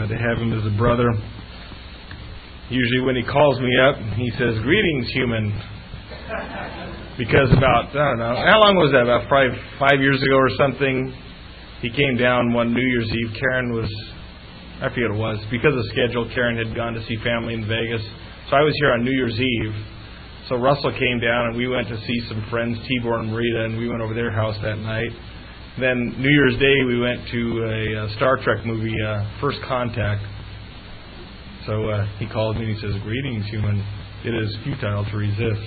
to have him as a brother. Usually when he calls me up, he says, "Greetings, human." Because about, I don't know, how long was that? About 5 years ago or something, he came down one New Year's Eve. Karen was, I forget what it was, because of schedule, Karen had gone to see family in Vegas. So I was here on New Year's Eve. So Russell came down and we went to see some friends, Tibor and Marita, and we went over their house that night. Then New Year's Day we went to a Star Trek movie, First Contact. So he called me and he says, "Greetings, human. It is futile to resist."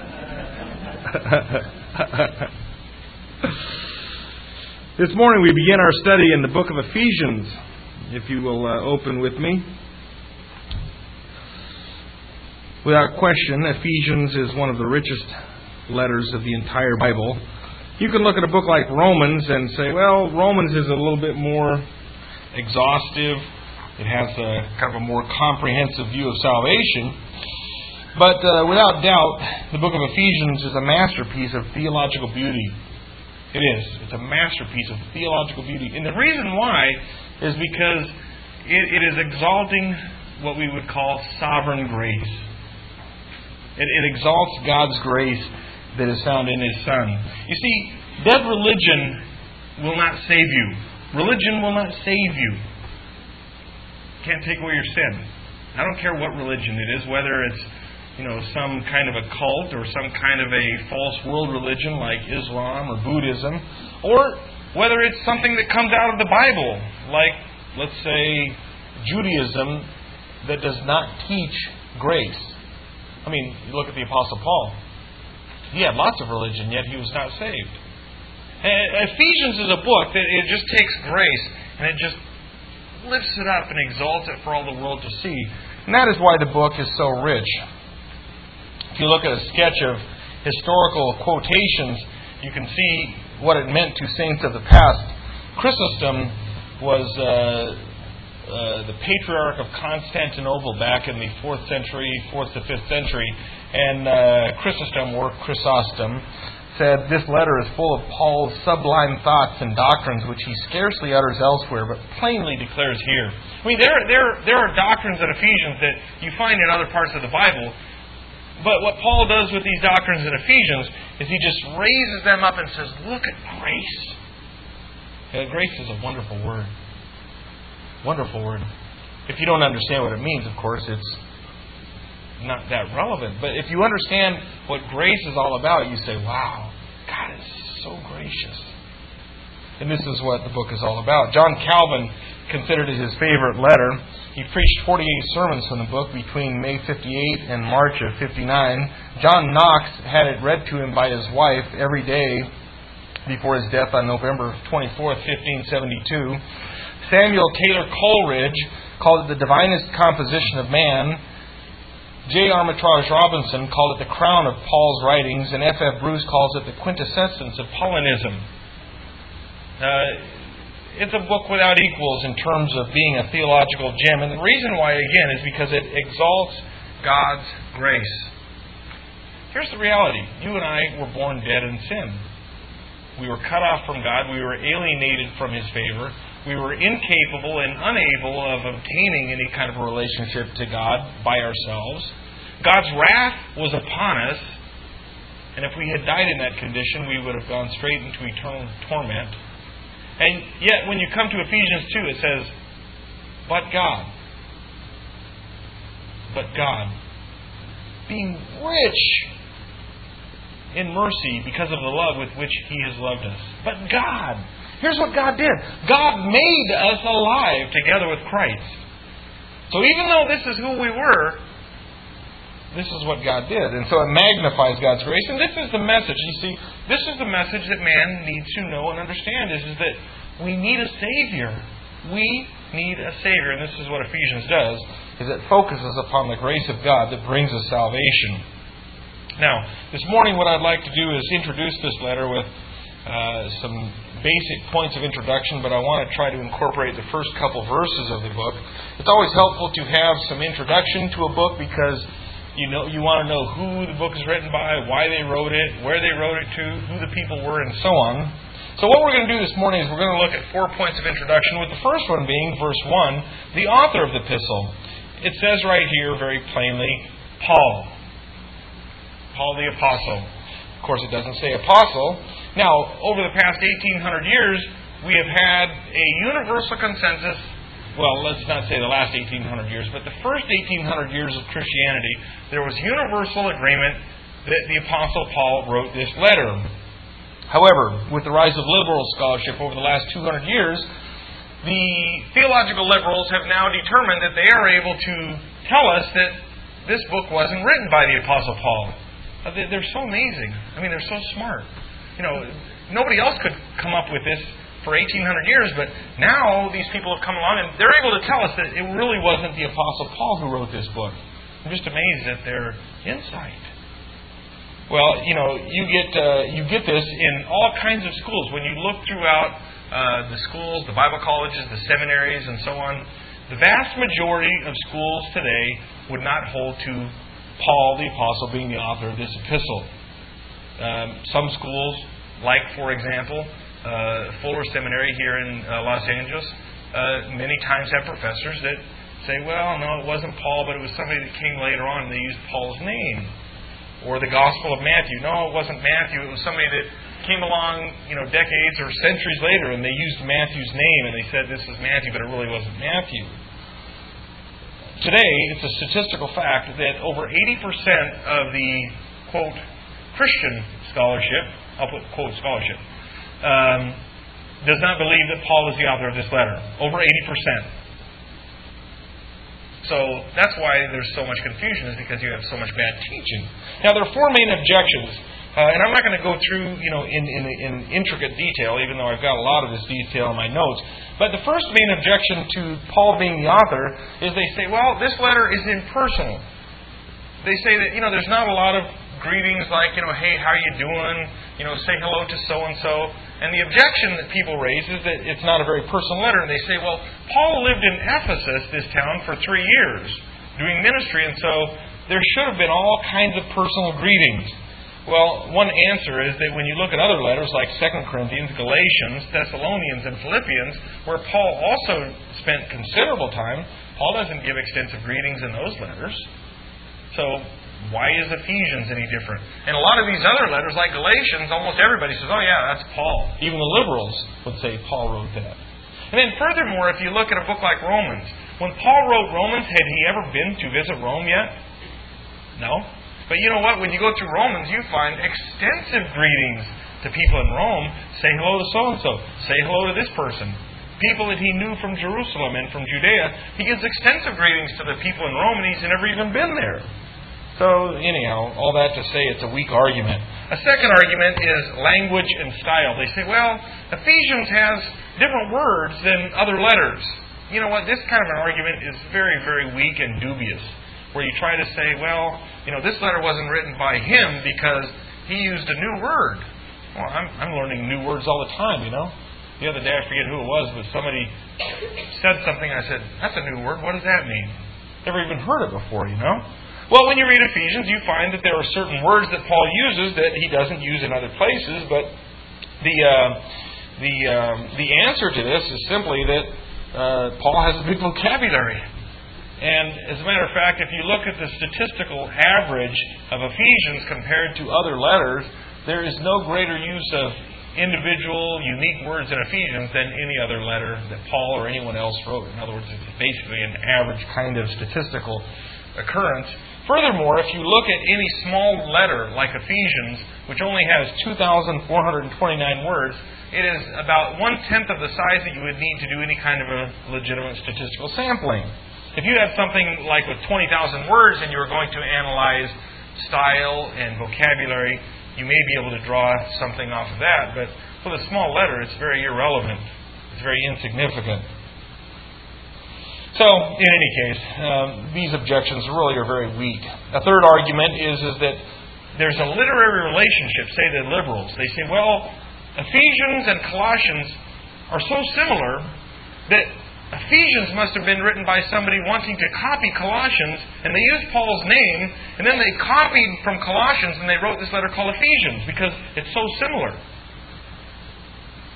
This morning we begin our study in the book of Ephesians. If you will open with me. Without question, Ephesians is one of the richest letters of the entire Bible. You can look at a book like Romans and say, well, Romans is a little bit more exhaustive. It has a kind of a more comprehensive view of salvation. But without doubt, the book of Ephesians is a masterpiece of theological beauty. It is. It's a masterpiece of theological beauty. And the reason why is because it is exalting what we would call sovereign grace. It exalts God's grace that is found in His Son. You see, dead religion will not save you. Religion will not save you. Can't take away your sin. I don't care what religion it is, whether it's some kind of a cult or some kind of a false world religion like Islam or Buddhism, or whether it's something that comes out of the Bible, like, let's say, Judaism that does not teach grace. I mean, you look at the Apostle Paul. He had lots of religion, yet he was not saved. And Ephesians is a book that it just takes grace and it just lifts it up and exalts it for all the world to see. And that is why the book is so rich. If you look at a sketch of historical quotations, you can see what it meant to saints of the past. Chrysostom was the patriarch of Constantinople back in the 4th century, 4th to 5th century. And Chrysostom, or Chrysostom, said, "This letter is full of Paul's sublime thoughts and doctrines which he scarcely utters elsewhere, but plainly declares here." I mean, there are doctrines in Ephesians that you find in other parts of the Bible. But what Paul does with these doctrines in Ephesians is he just raises them up and says, look at grace. Grace is a wonderful word. Wonderful word. If you don't understand what it means, of course, it's not that relevant. But if you understand what grace is all about, you say, wow, God is so gracious. And this is what the book is all about. John Calvin considered it his favorite letter. He preached 48 sermons from the book between May 58 and March of 59. John Knox had it read to him by his wife every day before his death on November 24th, 1572. Samuel Taylor Coleridge called it the divinest composition of man. J. Armitage Robinson called it the crown of Paul's writings, and F. F. Bruce calls it the quintessence of Paulinism. It's a book without equals in terms of being a theological gem. And the reason why, again, is because it exalts God's grace. Here's the reality. You and I were born dead in sin. We were cut off from God. We were alienated from His favor. We were incapable and unable of obtaining any kind of a relationship to God by ourselves. God's wrath was upon us. And if we had died in that condition, we would have gone straight into eternal torment. And yet, when you come to Ephesians 2, it says, but God, being rich in mercy because of the love with which He has loved us. But God, here's what God did. God made us alive together with Christ. So even though this is who we were, this is what God did. And so it magnifies God's grace. And this is the message. You see, this is the message that man needs to know and understand, is that we need a Savior. We need a Savior. And this is what Ephesians does, is it focuses upon the grace of God that brings us salvation. Now, this morning what I'd like to do is introduce this letter with some basic points of introduction, but I want to try to incorporate the first couple verses of the book. It's always helpful to have some introduction to a book because you want to know who the book is written by, why they wrote it, where they wrote it to, who the people were, and so on. So what we're going to do this morning is we're going to look at 4 points of introduction, with the first one being verse 1, the author of the epistle. It says right here very plainly, Paul. Paul the Apostle. Of course, it doesn't say apostle. Now, over the past 1,800 years, we have had a universal consensus. Well, let's not say the last 1,800 years, but the first 1,800 years of Christianity, there was universal agreement that the Apostle Paul wrote this letter. However, with the rise of liberal scholarship over the last 200 years, the theological liberals have now determined that they are able to tell us that this book wasn't written by the Apostle Paul. They're so amazing. I mean, they're so smart. Nobody else could come up with this for 1,800 years, but now these people have come along and they're able to tell us that it really wasn't the Apostle Paul who wrote this book. I'm just amazed at their insight. Well, you get this in all kinds of schools. When you look throughout the schools, the Bible colleges, the seminaries, and so on, the vast majority of schools today would not hold to Paul the Apostle being the author of this epistle. Some schools, like, for example, Fuller Seminary here in Los Angeles, many times have professors that say, well, no, it wasn't Paul, but it was somebody that came later on and they used Paul's name. Or the Gospel of Matthew. No, it wasn't Matthew. It was somebody that came along, decades or centuries later, and they used Matthew's name, and they said this is Matthew, but it really wasn't Matthew. Today, it's a statistical fact that over 80% of the, quote, Christian scholarship, I'll put quote scholarship, does not believe that Paul is the author of this letter. Over 80%. So that's why there's so much confusion, is because you have so much bad teaching. Now, there are 4 main objections, and I'm not going to go through, in intricate detail, even though I've got a lot of this detail in my notes. But the first main objection to Paul being the author is they say, well, this letter is impersonal. They say that, there's not a lot of greetings like, hey, how you doing? Say hello to so-and-so. And the objection that people raise is that it's not a very personal letter. And they say, well, Paul lived in Ephesus, this town, for 3 years doing ministry, and so there should have been all kinds of personal greetings. Well, one answer is that when you look at other letters like 2 Corinthians, Galatians, Thessalonians, and Philippians, where Paul also spent considerable time, Paul doesn't give extensive greetings in those letters. So why is Ephesians any different? And a lot of these other letters, like Galatians, almost everybody says, oh yeah, that's Paul. Even the liberals would say Paul wrote that. And then furthermore, if you look at a book like Romans, when Paul wrote Romans, had he ever been to visit Rome yet? No. But you know what? When you go through Romans, you find extensive greetings to people in Rome. Say hello to so-and-so. Say hello to this person. People that he knew from Jerusalem and from Judea. He gives extensive greetings to the people in Rome, and he's never even been there. So, anyhow, all that to say it's a weak argument. A second argument is language and style. They say, well, Ephesians has different words than other letters. You know what? This kind of an argument is very, very weak and dubious. Where you try to say, well, this letter wasn't written by him because he used a new word. Well, I'm learning new words all the time, The other day, I forget who it was, but somebody said something. I said, that's a new word. What does that mean? Never even heard it before, Well, when you read Ephesians, you find that there are certain words that Paul uses that he doesn't use in other places, but the answer to this is simply that Paul has a big vocabulary. And as a matter of fact, if you look at the statistical average of Ephesians compared to other letters, there is no greater use of individual, unique words in Ephesians than any other letter that Paul or anyone else wrote. In other words, it's basically an average kind of statistical occurrence. Furthermore, if you look at any small letter like Ephesians, which only has 2,429 words, it is about 1/10 of the size that you would need to do any kind of a legitimate statistical sampling. If you had something like with 20,000 words and you were going to analyze style and vocabulary, you may be able to draw something off of that, but for the small letter, it's very irrelevant. It's very insignificant. So, in any case, these objections really are very weak. A third argument is that there's a literary relationship, say the liberals. They say, well, Ephesians and Colossians are so similar that Ephesians must have been written by somebody wanting to copy Colossians, and they used Paul's name, and then they copied from Colossians, and they wrote this letter called Ephesians, because it's so similar.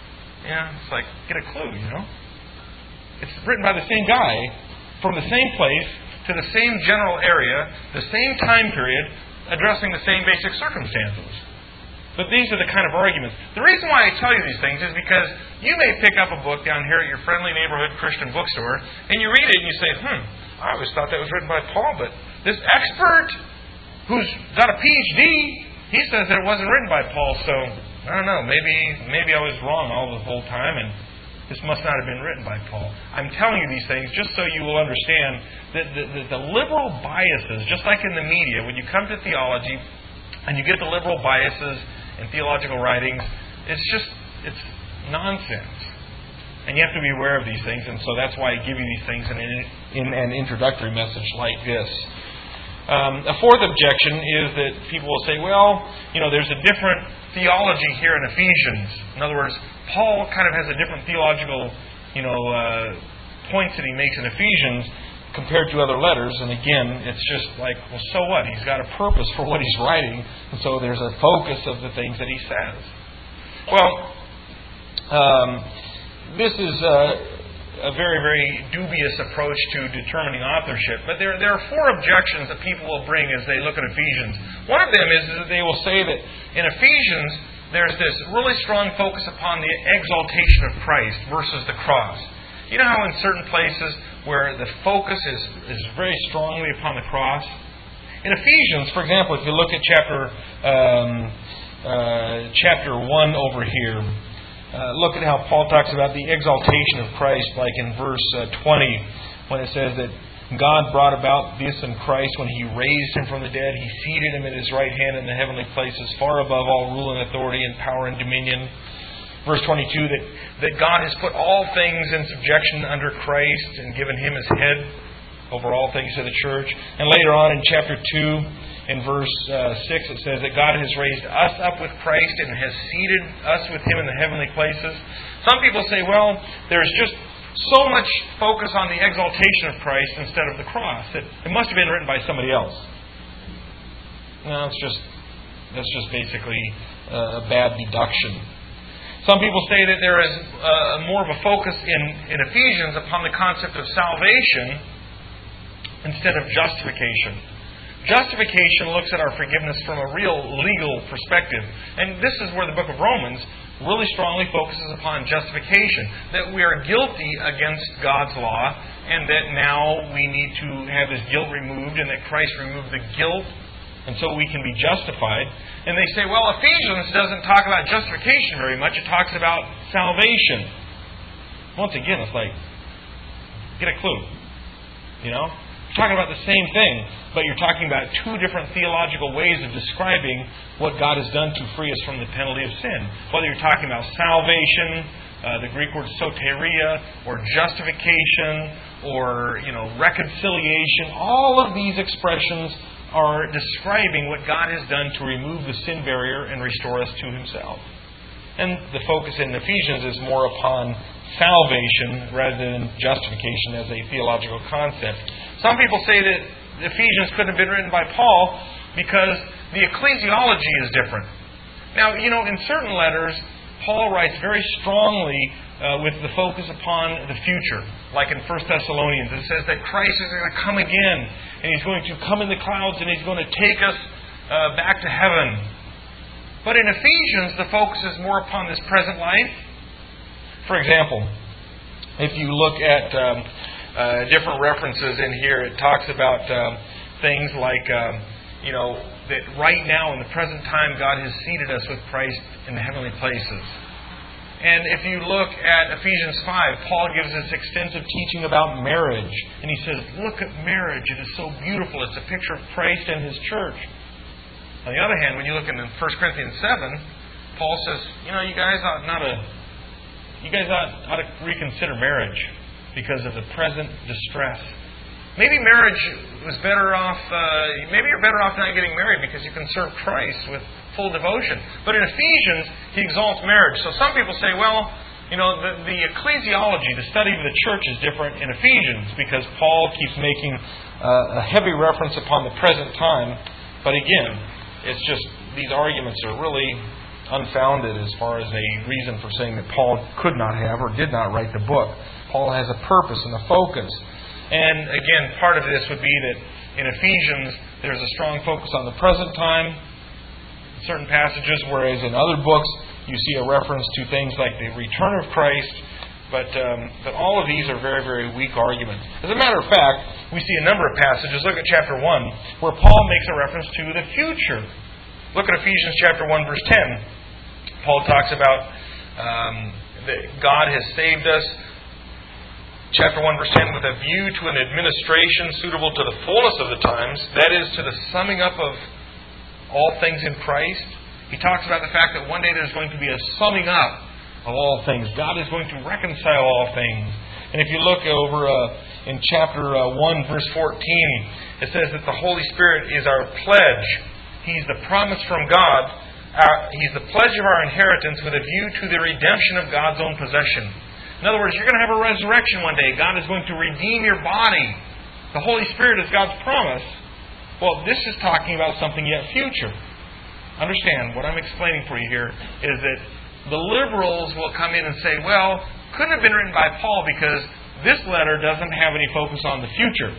Yeah, it's like, get a clue, It's written by the same guy, from the same place, to the same general area, the same time period, addressing the same basic circumstances. But these are the kind of arguments. The reason why I tell you these things is because you may pick up a book down here at your friendly neighborhood Christian bookstore, and you read it and you say, I always thought that was written by Paul, but this expert who's got a PhD, he says that it wasn't written by Paul, so I don't know, maybe I was wrong all the whole time, and this must not have been written by Paul. I'm telling you these things just so you will understand that the liberal biases, just like in the media, when you come to theology and you get the liberal biases in theological writings, it's nonsense. And you have to be aware of these things, and so that's why I give you these things in an introductory message like this. A fourth objection is that people will say, there's a different theology here in Ephesians. In other words, Paul kind of has a different theological, points that he makes in Ephesians compared to other letters. And again, it's just like, well, so what? He's got a purpose for what he's writing, and so there's a focus of the things that he says. Well, this is a very, very dubious approach to determining authorship. But there are four objections that people will bring as they look at Ephesians. One of them is that they will say that in Ephesians, there's this really strong focus upon the exaltation of Christ versus the cross. You know how in certain places where the focus is very strongly upon the cross? In Ephesians, for example, if you look at chapter 1 over here, look at how Paul talks about the exaltation of Christ, like in verse 20, when it says that God brought about this in Christ when He raised Him from the dead. He seated Him at His right hand in the heavenly places, far above all rule and authority and power and dominion. Verse 22, that God has put all things in subjection under Christ and given Him as head over all things to the church. And later on in chapter 2, in verse 6, it says that God has raised us up with Christ and has seated us with Him in the heavenly places. Some people say, there's just so much focus on the exaltation of Christ instead of the cross that it must have been written by somebody else. No, that's just basically a bad deduction. Some people say that there is more of a focus in Ephesians upon the concept of salvation instead of justification. Justification looks at our forgiveness from a real legal perspective. And this is where the book of Romans really strongly focuses upon justification. That we are guilty against God's law, and that now we need to have this guilt removed, and that Christ removed the guilt, and so we can be justified. And they say, Ephesians doesn't talk about justification very much. It talks about salvation. Once again, it's like, get a clue. You're talking about the same thing, but you're talking about two different theological ways of describing what God has done to free us from the penalty of sin. Whether you're talking about salvation, the Greek word soteria, or justification, or reconciliation, all of these expressions are describing what God has done to remove the sin barrier and restore us to Himself. And the focus in Ephesians is more upon salvation rather than justification as a theological concept. Some people say that Ephesians couldn't have been written by Paul because the ecclesiology is different. Now, in certain letters, Paul writes very strongly with the focus upon the future. Like in 1 Thessalonians, it says that Christ is going to come again, and He's going to come in the clouds, and He's going to take us back to heaven. But in Ephesians, the focus is more upon this present life. For example, if you look at different references in here, it talks about things like, that right now in the present time God has seated us with Christ in the heavenly places. And if you look at Ephesians 5, Paul gives us extensive teaching about marriage. And he says, look at marriage. It is so beautiful. It's a picture of Christ and His church. On the other hand, when you look in 1 Corinthians 7, Paul says, you guys ought to reconsider marriage because of the present distress. Maybe marriage was better off, maybe you're better off not getting married because you can serve Christ with full devotion. But in Ephesians, he exalts marriage. So some people say, the ecclesiology, the study of the church is different in Ephesians because Paul keeps making a heavy reference upon the present time. But again, it's just, these arguments are really unfounded as far as a reason for saying that Paul could not have or did not write the book. Paul has a purpose and a focus. And again, part of this would be that in Ephesians, there's a strong focus on the present time, certain passages, whereas in other books, you see a reference to things like the return of Christ. But all of these are very, very weak arguments. As a matter of fact, we see a number of passages. Look at chapter 1, where Paul makes a reference to the future. Look at Ephesians chapter 1, verse 10. Paul talks about that God has saved us. Chapter 1, verse 10, with a view to an administration suitable to the fullness of the times, that is, to the summing up of all things in Christ. He talks about the fact that one day there's going to be a summing up of all things. God is going to reconcile all things. And if you look over in chapter 1, verse 14, it says that the Holy Spirit is our pledge. He's the promise from God. He's the pledge of our inheritance with a view to the redemption of God's own possession. In other words, you're going to have a resurrection one day. God is going to redeem your body. The Holy Spirit is God's promise. Well, this is talking about something yet future. Understand, what I'm explaining for you here is that the liberals will come in and say, well, couldn't have been written by Paul because this letter doesn't have any focus on the future.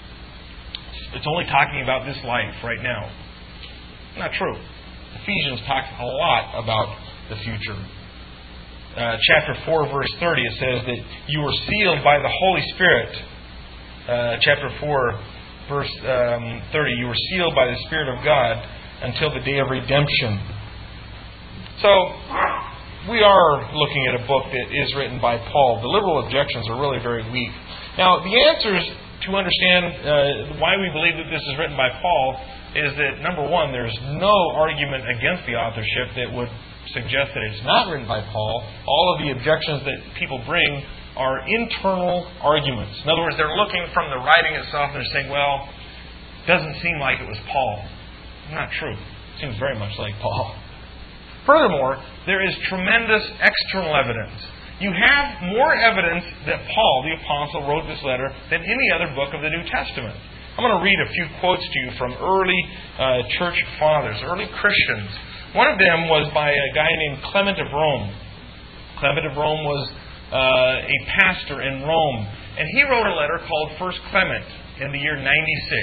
It's only talking about this life right now. Not true. Ephesians talks a lot about the future. Chapter 4, verse 30, it says that you were sealed by the Holy Spirit. Chapter 4, verse 30, you were sealed by the Spirit of God until the day of redemption. So, we are looking at a book that is written by Paul. The liberal objections are really very weak. Now, the answers to understand why we believe that this is written by Paul is that, number one, there's no argument against the authorship that would suggest that it's not written by Paul. All of the objections that people bring are internal arguments. In other words, they're looking from the writing itself and they're saying, well, it doesn't seem like it was Paul. Not true. It seems very much like Paul. Furthermore, there is tremendous external evidence. You have more evidence that Paul, the Apostle, wrote this letter than any other book of the New Testament. I'm going to read a few quotes to you from early church fathers, early Christians. One of them was by a guy named Clement of Rome. Clement of Rome was a pastor in Rome. And he wrote a letter called First Clement in the year 96.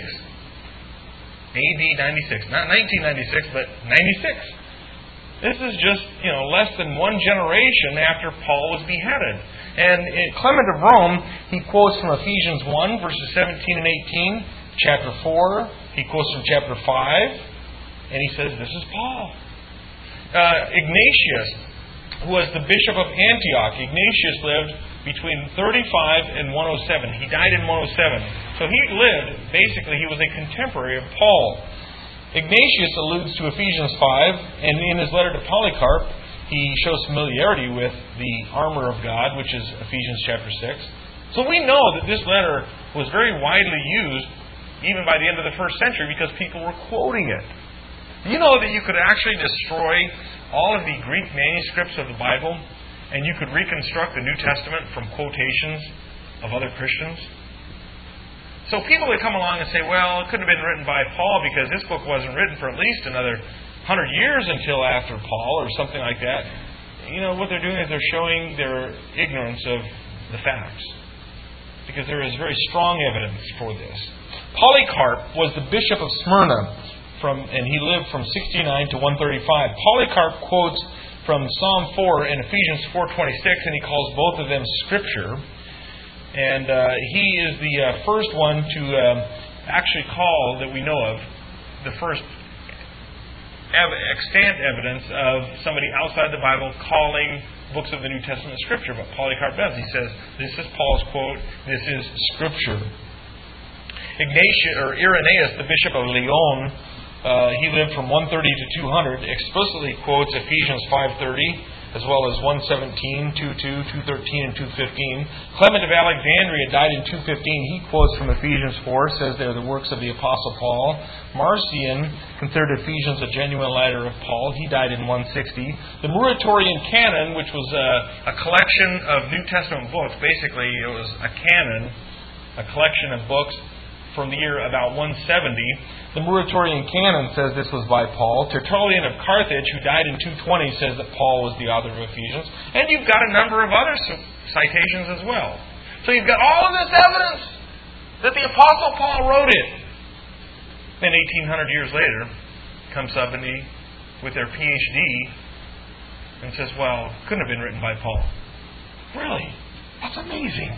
AD 96. Not 1996, but 96. This is just, less than one generation after Paul was beheaded. And in Clement of Rome, he quotes from Ephesians 1, verses 17 and 18, chapter 4, he quotes from chapter 5, and he says, this is Paul. Ignatius, who was the bishop of Antioch, Ignatius lived between 35 and 107. He died in 107. So he lived, basically, he was a contemporary of Paul. Ignatius alludes to Ephesians 5, and in his letter to Polycarp, he shows familiarity with the armor of God, which is Ephesians chapter 6. So we know that this letter was very widely used, even by the end of the first century, because people were quoting it. You know that you could actually destroy all of the Greek manuscripts of the Bible, and you could reconstruct the New Testament from quotations of other Christians? So people would come along and say, well, it couldn't have been written by Paul because this book wasn't written for at least another 100 years until after Paul or something like that. What they're doing is they're showing their ignorance of the facts, because there is very strong evidence for this. Polycarp was the bishop of Smyrna, and he lived from 69 to 135. Polycarp quotes from Psalm 4 and Ephesians 4:26, and he calls both of them Scripture. And he is the first one to actually call, that we know of, the first extant evidence of somebody outside the Bible calling books of the New Testament Scripture. But Polycarp does. He says, this is Paul's quote, this is Scripture. Irenaeus, the bishop of Lyon, he lived from 130 to 200, explicitly quotes Ephesians 5:30, as well as 1:17, 2:2, 2:13, and 2:15. Clement of Alexandria died in 2:15. He quotes from Ephesians 4, says they're the works of the Apostle Paul. Marcion considered Ephesians a genuine letter of Paul. He died in 160. The Muratorian Canon, which was a collection of New Testament books, basically it was a canon, a collection of books from the year about 170. The Muratorian Canon says this was by Paul. Tertullian of Carthage, who died in 220, says that Paul was the author of Ephesians. And you've got a number of other citations as well. So you've got all of this evidence that the Apostle Paul wrote it. Then 1,800 years later, comes somebody with their PhD and says, well, couldn't have been written by Paul. Really? That's amazing.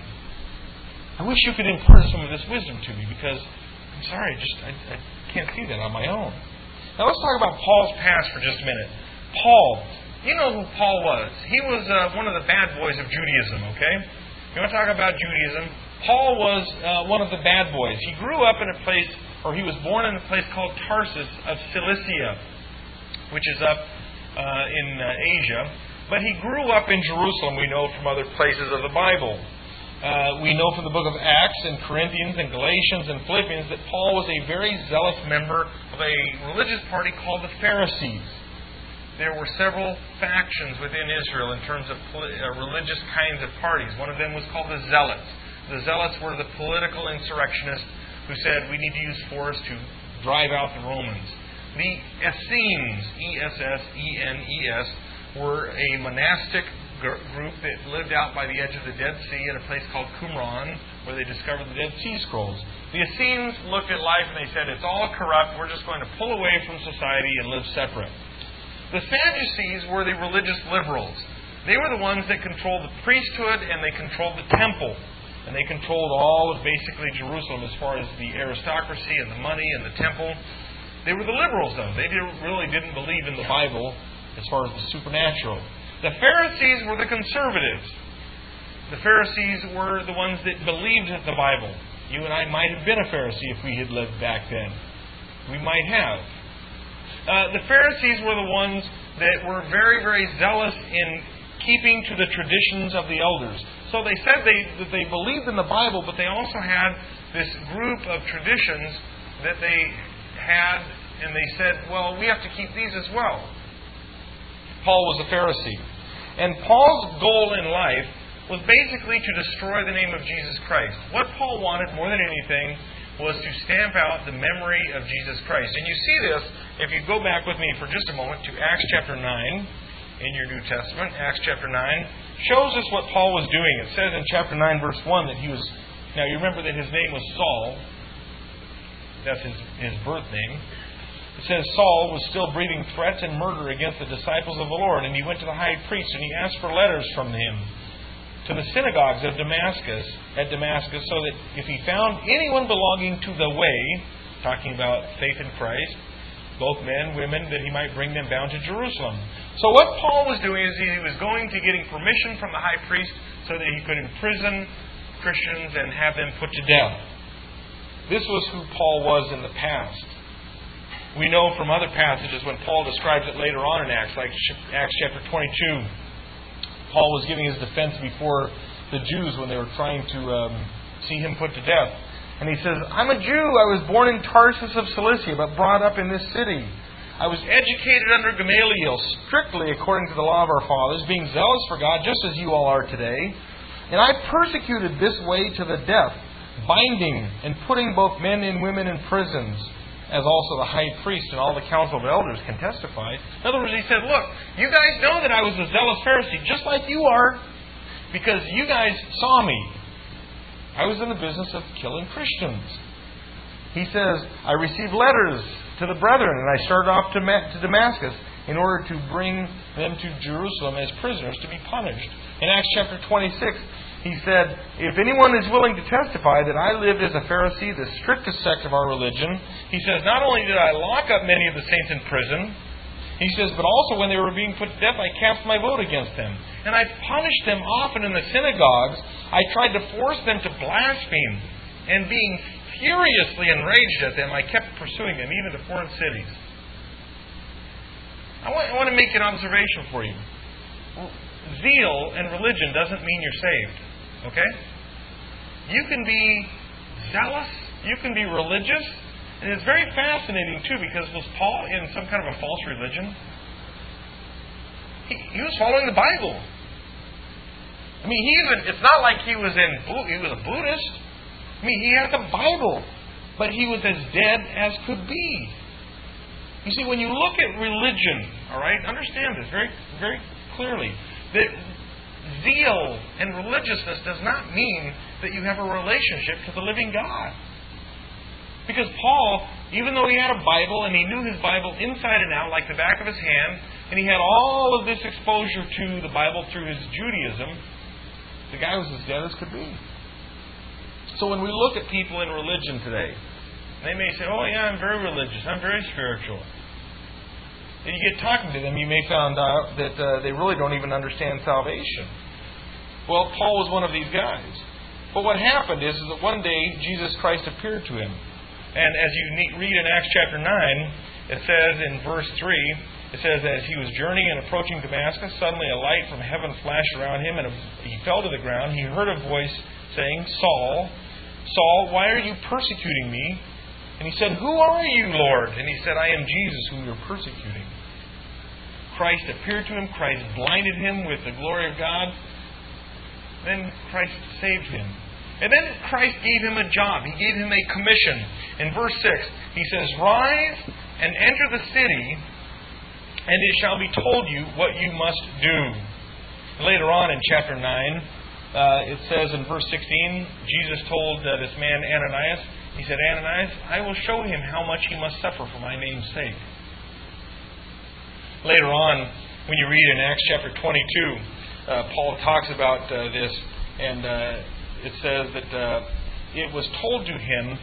I wish you could impart some of this wisdom to me, because I'm sorry, I can't see that on my own. Now let's talk about Paul's past for just a minute. Paul, you know who Paul was. He was one of the bad boys of Judaism, okay? You want to talk about Judaism? Paul was one of the bad boys. He grew up in a place, or he was born in a place called Tarsus of Cilicia, which is up in Asia. But he grew up in Jerusalem, we know from other places of the Bible. We know from the book of Acts and Corinthians and Galatians and Philippians that Paul was a very zealous member of a religious party called the Pharisees. There were several factions within Israel in terms of religious kinds of parties. One of them was called the Zealots. The Zealots were the political insurrectionists who said we need to use force to drive out the Romans. The Essenes, E-S-S-E-N-E-S, were a monastic group that lived out by the edge of the Dead Sea at a place called Qumran, where they discovered the Dead Sea Scrolls. The Essenes looked at life and they said, it's all corrupt, we're just going to pull away from society and live separate. The Sadducees were the religious liberals. They were the ones that controlled the priesthood and they controlled the temple. And they controlled all of basically Jerusalem as far as the aristocracy and the money and the temple. They were the liberals, though. They really didn't believe in the Bible as far as the supernatural. The Pharisees were the conservatives. The Pharisees were the ones that believed in the Bible. You and I might have been a Pharisee if we had lived back then. We might have. The Pharisees were the ones that were very, very zealous in keeping to the traditions of the elders. So they said that they believed in the Bible, but they also had this group of traditions that they had, and they said, well, we have to keep these as well. Paul was a Pharisee. And Paul's goal in life was basically to destroy the name of Jesus Christ. What Paul wanted more than anything was to stamp out the memory of Jesus Christ. And you see this, if you go back with me for just a moment to Acts chapter 9 in your New Testament. Acts chapter 9 shows us what Paul was doing. It says in chapter 9 verse 1 that he was... Now you remember that his name was Saul. That's his birth name. It says Saul was still breathing threats and murder against the disciples of the Lord. And he went to the high priest and he asked for letters from him to the synagogues of Damascus, so that if he found anyone belonging to the way, talking about faith in Christ, both men, women, that he might bring them bound to Jerusalem. So what Paul was doing is he was going to getting permission from the high priest so that he could imprison Christians and have them put to death. This was who Paul was in the past. We know from other passages when Paul describes it later on in Acts, like Acts chapter 22, Paul was giving his defense before the Jews when they were trying to see him put to death. And he says, I'm a Jew. I was born in Tarsus of Cilicia, but brought up in this city. I was educated under Gamaliel, strictly according to the law of our fathers, being zealous for God, just as you all are today. And I persecuted this way to the death, binding and putting both men and women in prisons, as also the high priest and all the council of elders can testify. In other words, he said, look, you guys know that I was a zealous Pharisee, just like you are, because you guys saw me. I was in the business of killing Christians. He says, I received letters to the brethren, and I started off to Damascus in order to bring them to Jerusalem as prisoners to be punished. In Acts chapter 26, he said, if anyone is willing to testify that I lived as a Pharisee, the strictest sect of our religion, he says, not only did I lock up many of the saints in prison, he says, but also when they were being put to death, I cast my vote against them. And I punished them often in the synagogues. I tried to force them to blaspheme. And being furiously enraged at them, I kept pursuing them, even to foreign cities. I want to make an observation for you. Zeal and religion doesn't mean you're saved. Okay? You can be zealous. You can be religious. And it's very fascinating, too, because was Paul in some kind of a false religion? He was following the Bible. I mean, it's not like he was a Buddhist. I mean, he had the Bible. but he was as dead as could be. You see, when you look at religion, all right, understand this very, very clearly, that zeal and religiousness does not mean that you have a relationship to the living God. Because Paul, even though he had a Bible and he knew his Bible inside and out like the back of his hand, and he had all of this exposure to the Bible through his Judaism, the guy was as dead as could be. So when we look at people in religion today, they may say, oh yeah, I'm very religious, I'm very spiritual. And you get talking to them, you may find out that they really don't even understand salvation. Well, Paul was one of these guys. But what happened is that one day Jesus Christ appeared to him. And as you read in Acts chapter 9, it says in verse 3, it says, as he was journeying and approaching Damascus, suddenly a light from heaven flashed around him, and he fell to the ground. He heard a voice saying, Saul, Saul, why are you persecuting me? And he said, who are you, Lord? And he said, I am Jesus whom you're persecuting. Christ appeared to him. Christ blinded him with the glory of God. Then Christ saved him. And then Christ gave him a job. He gave him a commission. In verse 6, he says, rise and enter the city, and it shall be told you what you must do. Later on in chapter 9, it says in verse 16, Jesus told this man Ananias, he said, Ananias, I will show him how much he must suffer for my name's sake. Later on, when you read in Acts chapter 22, Paul talks about this, and it says that it was told to him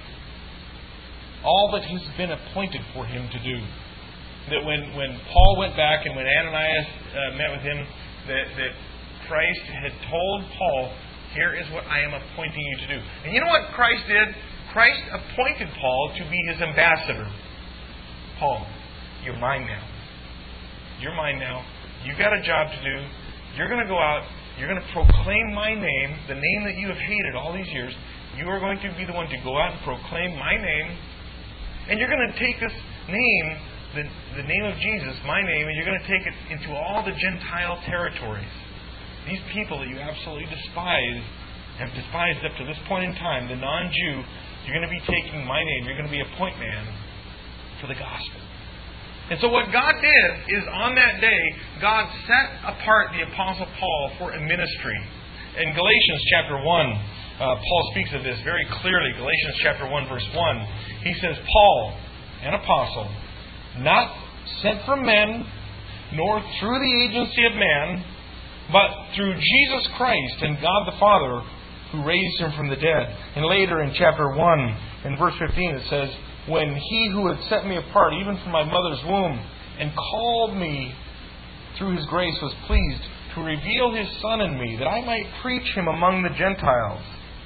all that has been appointed for him to do. That when Paul went back and when Ananias met with him, that Christ had told Paul, here is what I am appointing you to do. And you know what Christ did? Christ appointed Paul to be his ambassador. Paul, you're mine now. You're mine now. You've got a job to do. You're going to go out. You're going to proclaim my name, the name that you have hated all these years. You are going to be the one to go out and proclaim my name. And you're going to take this name, the name of Jesus, my name, and you're going to take it into all the Gentile territories. These people that you absolutely despise, have despised up to this point in time, the non-Jew, you're going to be taking my name. You're going to be a point man for the gospel. And so what God did is on that day, God set apart the Apostle Paul for a ministry. In Galatians chapter 1, Paul speaks of this very clearly. Galatians chapter 1 verse 1. He says, Paul, an apostle, not sent from men, nor through the agency of man, but through Jesus Christ and God the Father, who raised him from the dead. And later in chapter 1, in verse 15, it says, when he who had set me apart, even from my mother's womb, and called me through his grace, was pleased to reveal his Son in me, that I might preach him among the Gentiles.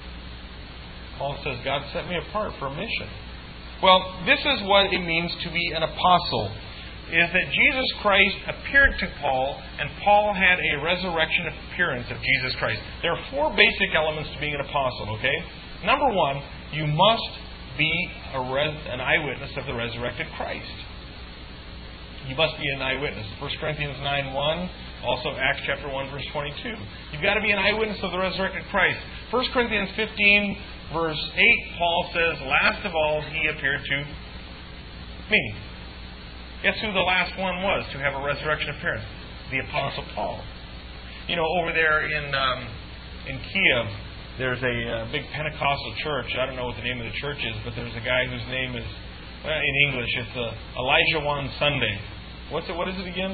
Paul says, God set me apart for a mission. Well, this is what it means to be an apostle, is that Jesus Christ appeared to Paul, and Paul had a resurrection appearance of Jesus Christ. There are four basic elements to being an apostle, okay? Number one, you must be an eyewitness of the resurrected Christ. You must be an eyewitness. 1 Corinthians 9:1, also Acts chapter 1 verse 22. You've got to be an eyewitness of the resurrected Christ. 1 Corinthians 15 verse 8, Paul says, last of all he appeared to me. Guess who the last one was to have a resurrection appearance? The Apostle Paul. You know, over there in Kiev, there's a big Pentecostal church. I don't know what the name of the church is, but there's a guy whose name is, in English, it's Elijah One Sunday. What is it again?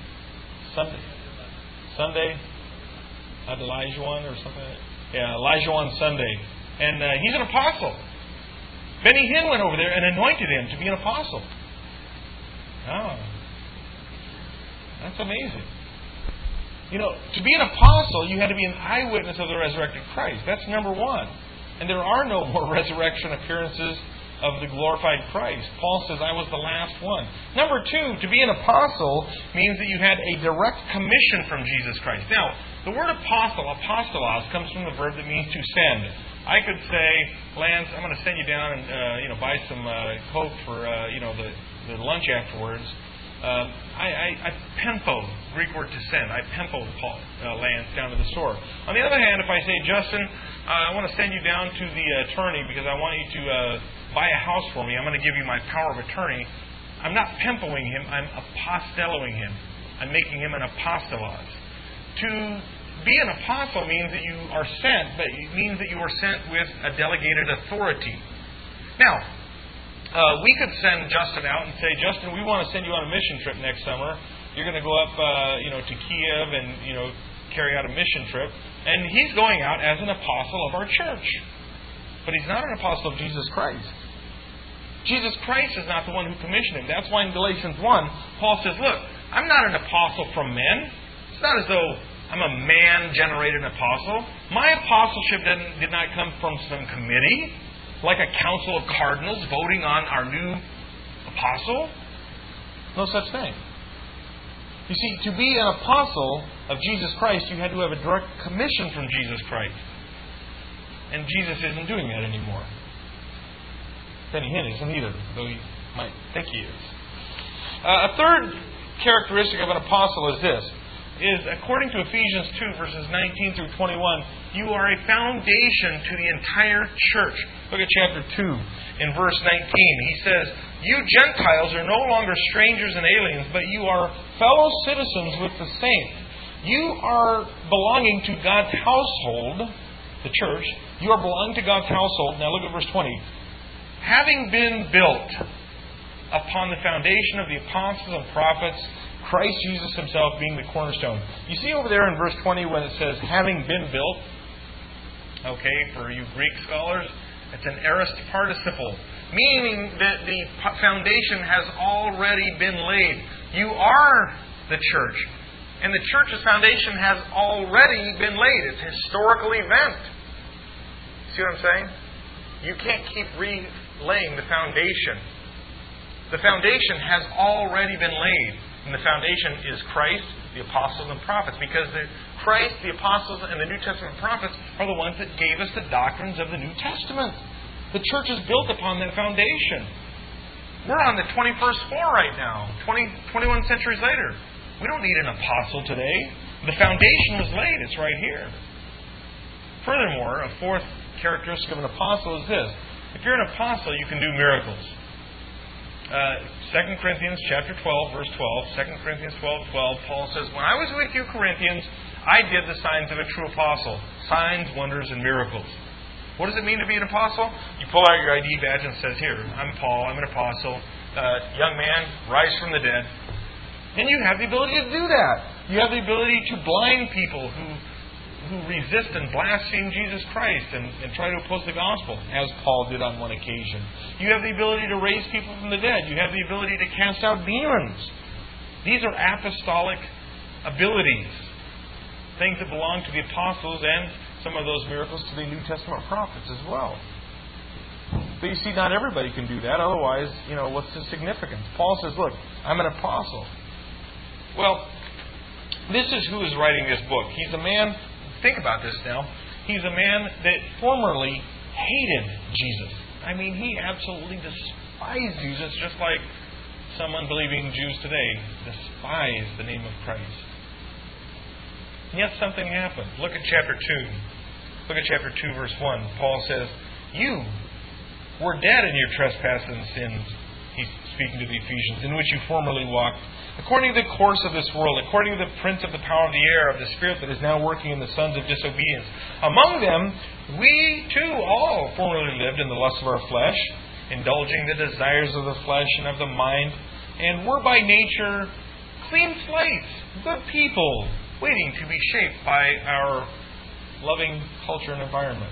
Sunday? Elijah One or something like that? Yeah, Elijah One Sunday. And he's an apostle. Benny Hinn went over there and anointed him to be an apostle. Oh, that's amazing. You know, to be an apostle, you had to be an eyewitness of the resurrected Christ. That's number one. And there are no more resurrection appearances of the glorified Christ. Paul says, I was the last one. Number two, to be an apostle means that you had a direct commission from Jesus Christ. Now, the word apostle, apostolos, comes from the verb that means to send. I could say, Lance, I'm going to send you down and buy some Coke for the lunch afterwards. I pempo, Greek word to send. I pempo lands down to the store. On the other hand, if I say, Justin, I want to send you down to the attorney because I want you to buy a house for me. I'm going to give you my power of attorney. I'm not pempoing him. I'm apostelloing him. I'm making him an apostolos. To be an apostle means that you are sent, but it means that you are sent with a delegated authority. Now, we could send Justin out and say, Justin, we want to send you on a mission trip next summer. You're going to go up, to Kiev and, carry out a mission trip. And he's going out as an apostle of our church. But he's not an apostle of Jesus Christ. Jesus Christ is not the one who commissioned him. That's why in Galatians 1, Paul says, look, I'm not an apostle from men. It's not as though I'm a man-generated apostle. My apostleship did not come from some committee, like a council of cardinals voting on our new apostle. No such thing. You see, to be an apostle of Jesus Christ, you had to have a direct commission from Jesus Christ. And Jesus isn't doing that anymore. Benny Hinn isn't either, though you might think he is. A third characteristic of an apostle is this. According to Ephesians 2, verses 19 through 21, you are a foundation to the entire church. Look at chapter 2 in verse 19. He says, you Gentiles are no longer strangers and aliens, but you are fellow citizens with the saints. You are belonging to God's household, the church. You are belonging to God's household. Now look at verse 20. Having been built upon the foundation of the apostles and prophets, Christ Jesus himself being the cornerstone. You see over there in verse 20 when it says, having been built, okay, for you Greek scholars, it's an aorist participle, meaning that the foundation has already been laid. You are the church, and the church's foundation has already been laid. It's a historical event. See what I'm saying? You can't keep relaying the foundation. The foundation has already been laid. And the foundation is Christ, the apostles, and prophets. Because Christ, the apostles, and the New Testament prophets are the ones that gave us the doctrines of the New Testament. The church is built upon that foundation. We're on the 21st floor right now, 21 centuries later. We don't need an apostle today. The foundation was laid. It's right here. Furthermore, a fourth characteristic of an apostle is this. If you're an apostle, you can do miracles. 2 Corinthians chapter 12, verse 12. 2 Corinthians 12, Paul says, when I was with you, Corinthians, I did the signs of a true apostle. Signs, wonders, and miracles. What does it mean to be an apostle? You pull out your ID badge and it says, here, I'm Paul, I'm an apostle. Young man, rise from the dead. And you have the ability to do that. You have the ability to blind people who resist and blaspheme Jesus Christ and try to oppose the gospel, as Paul did on one occasion. You have the ability to raise people from the dead. You have the ability to cast out demons. These are apostolic abilities, things that belong to the apostles and some of those miracles to the New Testament prophets as well. But you see, not everybody can do that. Otherwise, what's the significance? Paul says, look, I'm an apostle. Well, this is who is writing this book. He's a man. Think about this now. He's a man that formerly hated Jesus. I mean, he absolutely despised Jesus, just like some unbelieving Jews today despise the name of Christ. And yet something happened. Look at chapter 2. Look at chapter 2, verse 1. Paul says, you were dead in your trespasses and sins. He's speaking to the Ephesians, in which you formerly walked, according to the course of this world, according to the prince of the power of the air, of the spirit that is now working in the sons of disobedience. Among them, we too all formerly lived in the lust of our flesh, indulging the desires of the flesh and of the mind, and were by nature clean slates, good people, waiting to be shaped by our loving culture and environment.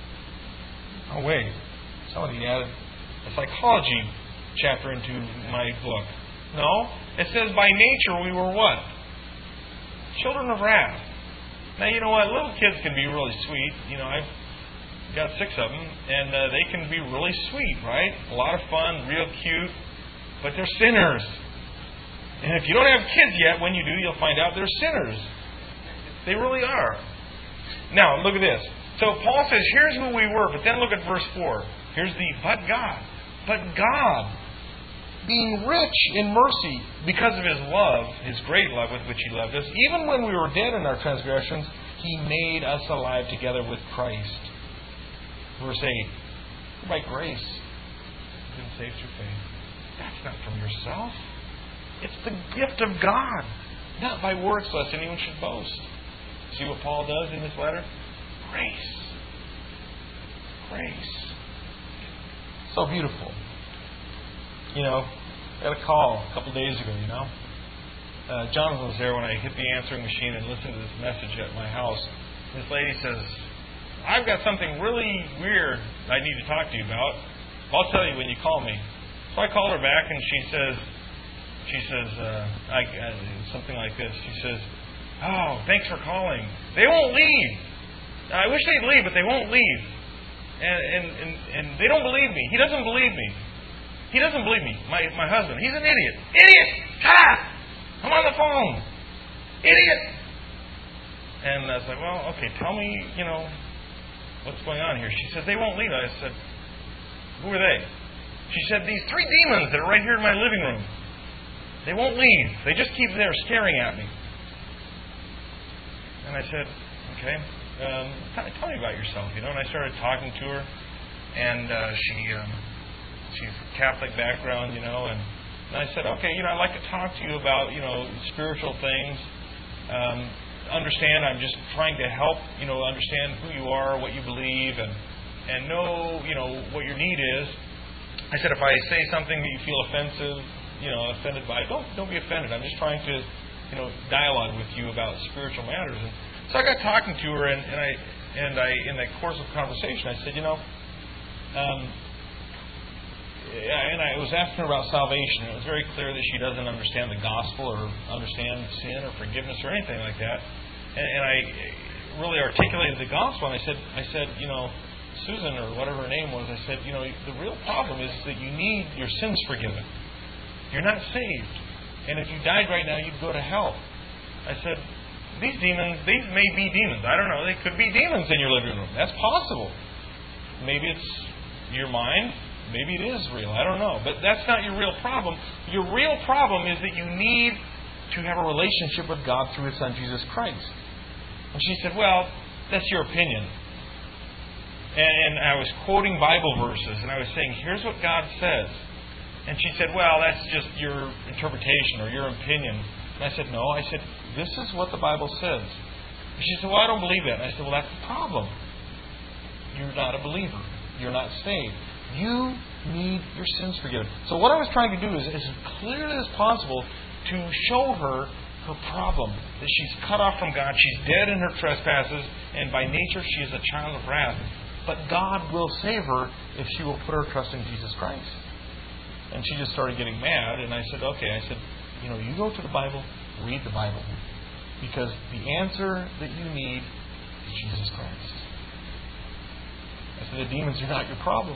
Oh wait, somebody added a psychology chapter into my book. No, it says by nature we were what? Children of wrath. Now you know what? Little kids can be really sweet. I've got 6 of them, and they can be really sweet, right? A lot of fun, real cute, but they're sinners. And if you don't have kids yet, when you do, you'll find out they're sinners. They really are. Now, look at this. So Paul says, here's who we were, but then look at verse 4. Here's the but God. But God. being rich in mercy because of His love, His great love with which He loved us, even when we were dead in our transgressions, He made us alive together with Christ. Verse 8, by grace, you've been saved through faith. That's not from yourself. It's the gift of God, not by works, lest anyone should boast. See what Paul does in this letter? Grace. Grace. So beautiful. I got a call a couple days ago, Jonathan was there when I hit the answering machine and listened to this message at my house. This lady says, I've got something really weird I need to talk to you about. I'll tell you when you call me. So I called her back and she says, something like this. She says, oh, thanks for calling. They won't leave. I wish they'd leave, but they won't leave. And they don't believe me. He doesn't believe me. He doesn't believe me. My husband, he's an idiot. Idiot! Shut up! I'm on the phone. Idiot! And I was like, well, okay, tell me, what's going on here. She said, they won't leave. I said, who are they? She said, these 3 demons that are right here in my living room. They won't leave. They just keep there staring at me. And I said, okay, tell me about yourself, And I started talking to her, and she's Catholic background, and I said, okay, I'd like to talk to you about, spiritual things. Understand, I'm just trying to help, understand who you are, what you believe, and know, what your need is. I said, if I say something that you feel offended by, don't be offended. I'm just trying to, dialogue with you about spiritual matters. And so I got talking to her, and I in the course of conversation, I said, and I was asking her about salvation. It was very clear that she doesn't understand the gospel or understand sin or forgiveness or anything like that. And I really articulated the gospel. And I said, Susan or whatever her name was, I said, the real problem is that you need your sins forgiven. You're not saved. And if you died right now, you'd go to hell. I said, these demons, these may be demons. I don't know. They could be demons in your living room. That's possible. Maybe it's your mind. Maybe it is real. I don't know. But that's not your real problem. Your real problem is that you need to have a relationship with God through His Son, Jesus Christ. And she said, well, that's your opinion. And I was quoting Bible verses, and I was saying, here's what God says. And she said, well, that's just your interpretation or your opinion. And I said, no. I said, this is what the Bible says. And she said, well, I don't believe that. And I said, well, that's the problem. You're not a believer. You're not saved. You need your sins forgiven. So what I was trying to do is as clearly as possible to show her problem, that she's cut off from God, she's dead in her trespasses, and by nature she is a child of wrath. But God will save her if she will put her trust in Jesus Christ. And she just started getting mad, and I said, okay, you go to the Bible, read the Bible. Because the answer that you need is Jesus Christ. I said, the demons are not your problem.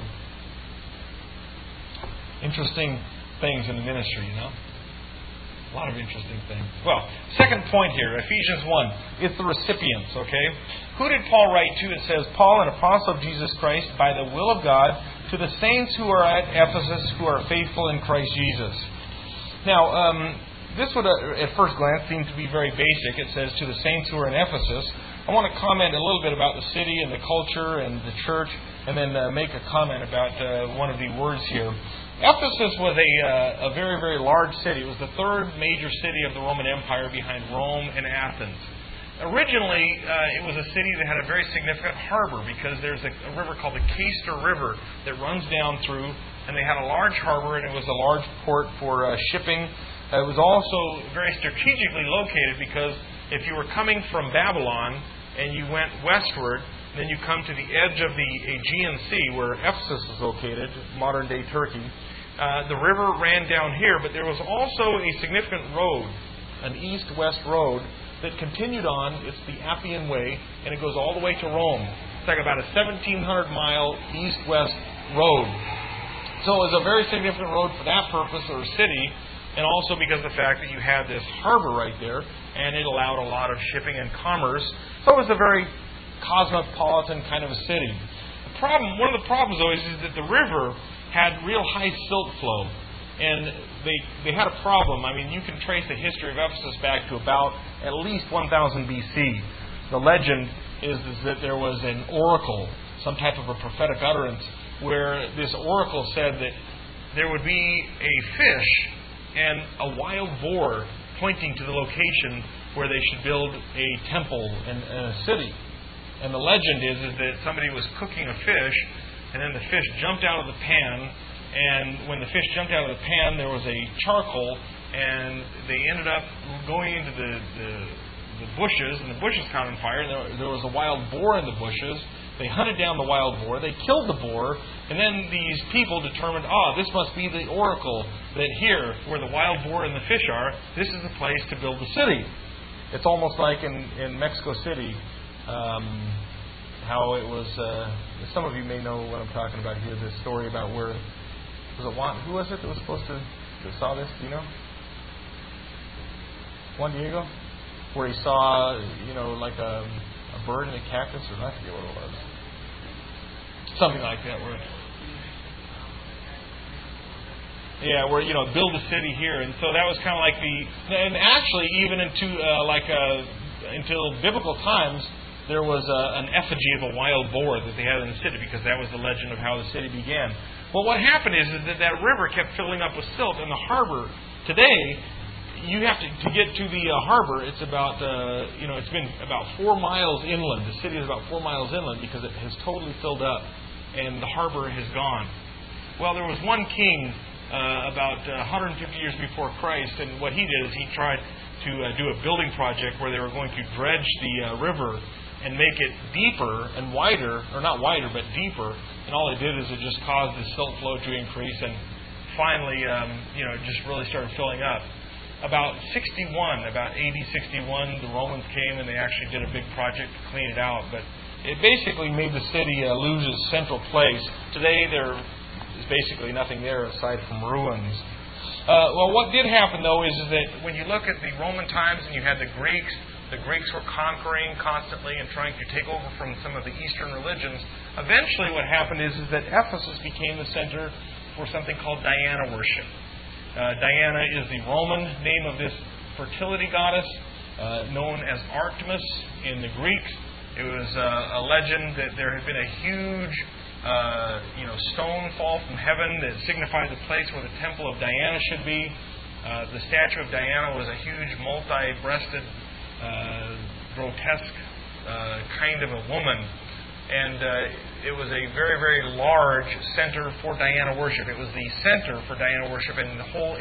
Interesting things in the ministry, A lot of interesting things. Well, second point here, Ephesians 1. It's the recipients, okay? Who did Paul write to? It says, Paul, an apostle of Jesus Christ, by the will of God, to the saints who are at Ephesus, who are faithful in Christ Jesus. Now, this would, at first glance, seem to be very basic. It says, to the saints who are in Ephesus. I want to comment a little bit about the city and the culture and the church, and then make a comment about one of the words here. Ephesus was a very, very large city. It was the third major city of the Roman Empire behind Rome and Athens. Originally, it was a city that had a very significant harbor because there's a river called the Cayster River that runs down through, and they had a large harbor, and it was a large port for shipping. It was also very strategically located because if you were coming from Babylon and you went westward, then you come to the edge of the Aegean Sea where Ephesus is located, modern-day Turkey. The river ran down here, but there was also a significant road, an east-west road, that continued on. It's the Appian Way, and it goes all the way to Rome. It's like about a 1,700-mile east-west road. So it was a very significant road for that purpose, or city, and also because of the fact that you had this harbor right there, and it allowed a lot of shipping and commerce. So it was a very cosmopolitan kind of a city. One of the problems, though, is that the river had real high silt flow. And they had a problem. I mean, you can trace the history of Ephesus back to about at least 1000 BC. The legend is that there was an oracle, some type of a prophetic utterance, where this oracle said that there would be a fish and a wild boar pointing to the location where they should build a temple and a city. And the legend is that somebody was cooking a fish, and then the fish jumped out of the pan, and when the fish jumped out of the pan, there was a charcoal, and they ended up going into the bushes, and the bushes caught on fire, and there was a wild boar in the bushes. They hunted down the wild boar, they killed the boar, and then these people determined, this must be the oracle, that here, where the wild boar and the fish are, this is the place to build the city. It's almost like in Mexico City, how it was, some of you may know what I'm talking about here, this story about where, who was it that was supposed to that saw this, do you know? Juan Diego? Where he saw, like a bird in a cactus, or I forget what it was. Something like that, where build a city here. And so that was kind of like and actually even until biblical times, there was an effigy of a wild boar that they had in the city, because that was the legend of how the city began. Well, what happened is that river kept filling up with silt, and the harbor today, you have to get to the harbor. It's about it's been about 4 miles inland. The city is about 4 miles inland because it has totally filled up, and the harbor has gone. Well, there was one king about 150 years before Christ, and what he did is he tried to do a building project where they were going to dredge the river and make it deeper and wider, or not wider, but deeper. And all it did is it just caused the silt flow to increase, and finally, it just really started filling up. About AD 61, the Romans came and they actually did a big project to clean it out. But it basically made the city lose its central place. Today there is basically nothing there aside from ruins. Well, what did happen, though, is that when you look at the Roman times and you had the Greeks were conquering constantly and trying to take over from some of the Eastern religions. Eventually what happened is that Ephesus became the center for something called Diana worship. Diana is the Roman name of this fertility goddess, known as Artemis in the Greek. It was a legend that there had been a huge stone fall from heaven that signified the place where the temple of Diana should be. The statue of Diana was a huge multi-breasted, grotesque kind of a woman. And it was a very, very large center for Diana worship. It was the center for Diana worship in the whole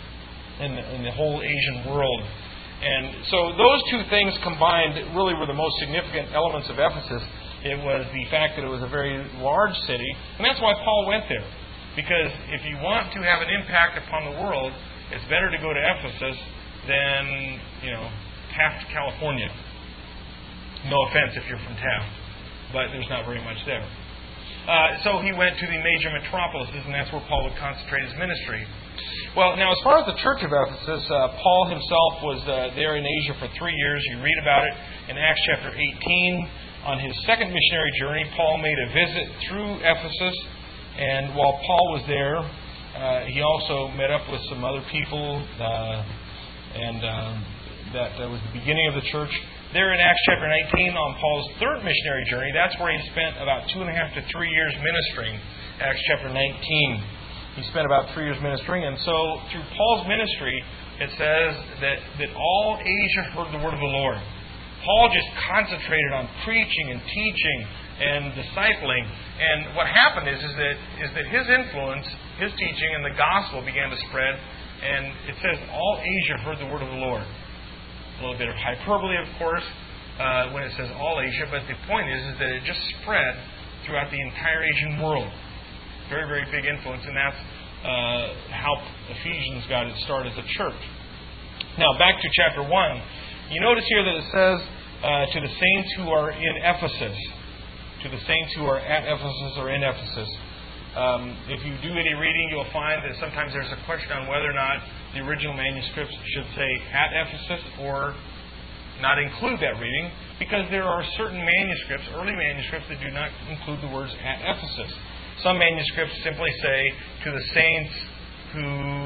Asian world. And so those two things combined really were the most significant elements of Ephesus. It was the fact that it was a very large city, and that's why Paul went there. Because if you want to have an impact upon the world, it's better to go to Ephesus than, Taft, California. No offense if you're from Taft, but there's not very much there. So he went to the major metropolises, and that's where Paul would concentrate his ministry. Well, now, as far as the church of Ephesus, Paul himself was there in Asia for 3 years. You read about it in Acts chapter 18. On his second missionary journey, Paul made a visit through Ephesus, and while Paul was there, he also met up with some other people, and that was the beginning of the church. There in Acts chapter 19, on Paul's third missionary journey, that's where he spent about 2.5 to 3 years ministering. Acts chapter 19. He spent about 3 years ministering, and so through Paul's ministry, it says that all Asia heard the word of the Lord. Paul just concentrated on preaching and teaching and discipling, and what happened is that his influence, his teaching, and the gospel began to spread, and it says all Asia heard the word of the Lord. A little bit of hyperbole, of course, when it says all Asia, but the point is that it just spread throughout the entire Asian world. Very, very big influence, and that's how Ephesians got its start as a church. Now, back to chapter 1. You notice here that it says, to the saints who are in Ephesus. To the saints who are at Ephesus or in Ephesus. If you do any reading, you'll find that sometimes there's a question on whether or not the original manuscripts should say at Ephesus or not include that reading, because there are certain manuscripts, early manuscripts, that do not include the words at Ephesus. Some manuscripts simply say to the saints who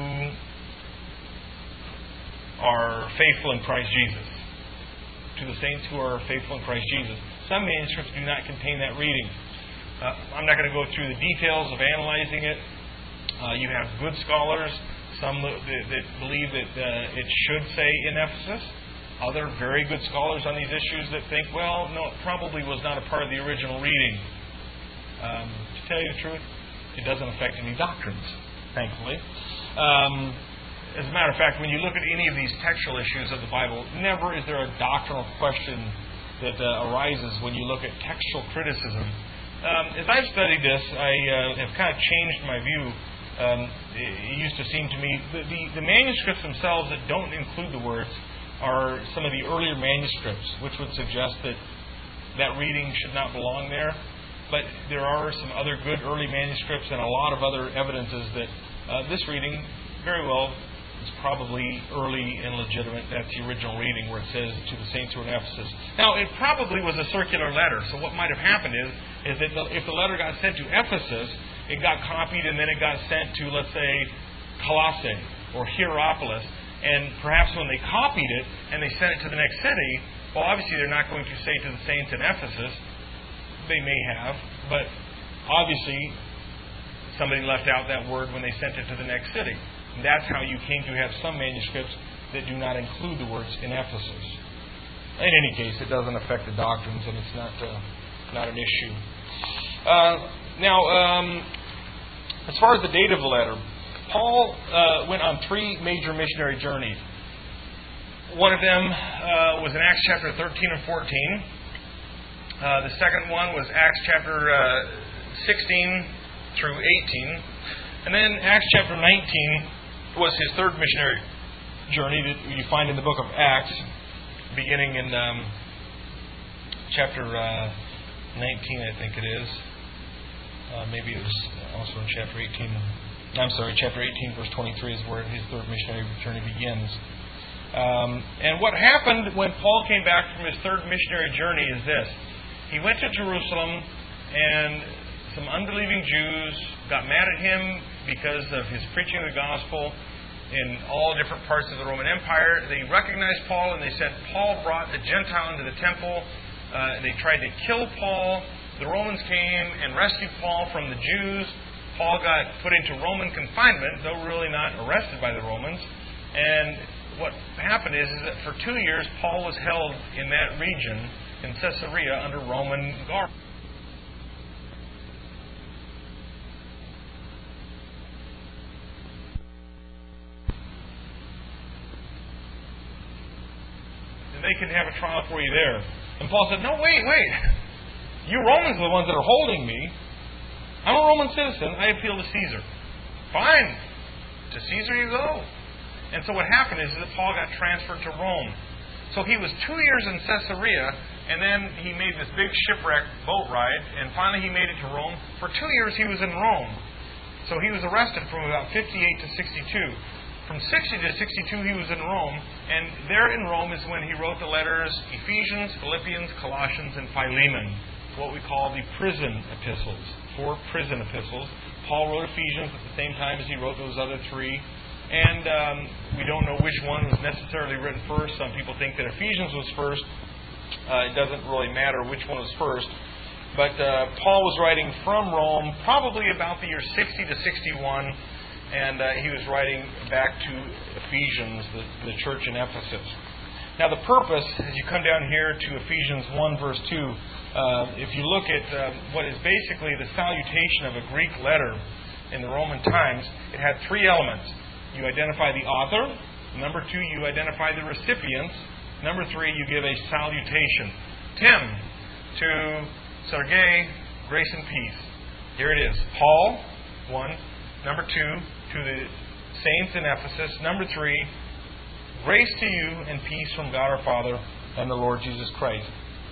are faithful in Christ Jesus. To the saints who are faithful in Christ Jesus. Some manuscripts do not contain that reading. I'm not going to go through the details of analyzing it. You have good scholars, some that believe that it should say in Ephesus. Other very good scholars on these issues that think, well, no, it probably was not a part of the original reading. To tell you the truth, it doesn't affect any doctrines, thankfully. As a matter of fact, when you look at any of these textual issues of the Bible, never is there a doctrinal question that arises when you look at textual criticism. As I've studied this, I have kind of changed my view. It used to seem to me the manuscripts themselves that don't include the words are some of the earlier manuscripts, which would suggest that that reading should not belong there. But there are some other good early manuscripts and a lot of other evidences that this reading very well is probably early and legitimate. That's the original reading where it says, to the saints who are in Ephesus. Now, it probably was a circular letter, so what might have happened is that if the letter got sent to Ephesus, it got copied and then it got sent to, let's say, Colossae or Hierapolis. And perhaps when they copied it and they sent it to the next city, well, obviously they're not going to say to the saints in Ephesus. They may have, but obviously somebody left out that word when they sent it to the next city. And that's how you came to have some manuscripts that do not include the words in Ephesus. In any case, it doesn't affect the doctrines, and it's not an issue. Now, as far as the date of the letter, Paul went on 3 major missionary journeys. One of them was in Acts chapter 13 and 14. The second one was Acts chapter 16 through 18. And then Acts chapter 19 was his third missionary journey that you find in the book of Acts, beginning in chapter 19, I think it is. Maybe it was also in chapter 18. I'm sorry, chapter 18, verse 23 is where his third missionary journey begins. And what happened when Paul came back from his third missionary journey is this. He went to Jerusalem, and some unbelieving Jews got mad at him because of his preaching of the gospel in all different parts of the Roman Empire. They recognized Paul, and they said Paul brought a Gentile into the temple. They tried to kill Paul. The Romans came and rescued Paul from the Jews. Paul got put into Roman confinement, though really not arrested by the Romans. And what happened is that for 2 years, Paul was held in that region, in Caesarea, under Roman guard. And they could have a trial for you there. And Paul said, no, wait. You Romans are the ones that are holding me. I'm a Roman citizen. I appeal to Caesar. Fine. To Caesar you go. And so what happened is that Paul got transferred to Rome. So he was 2 years in Caesarea, and then he made this big shipwreck boat ride, and finally he made it to Rome. For 2 years he was in Rome. So he was arrested from about 58 to 62. From 60 to 62 he was in Rome, and there in Rome is when he wrote the letters Ephesians, Philippians, Colossians, and Philemon, what we call the prison epistles. 4 prison epistles. Paul wrote Ephesians at the same time as he wrote those other 3. And we don't know which one was necessarily written first. Some people think that Ephesians was first. It doesn't really matter which one was first. But Paul was writing from Rome probably about the year 60 to 61. And he was writing back to Ephesians, the church in Ephesus. Now the purpose, as you come down here to Ephesians 1 verse 2, if you look at what is basically the salutation of a Greek letter in the Roman times, it had 3 elements. You identify the author. Number 2, you identify the recipients. Number 3, you give a salutation. Tim, to Sergei, grace and peace. Here it is. Paul, 1. Number 2, to the saints in Ephesus. Number 3, grace to you and peace from God our Father and the Lord Jesus Christ.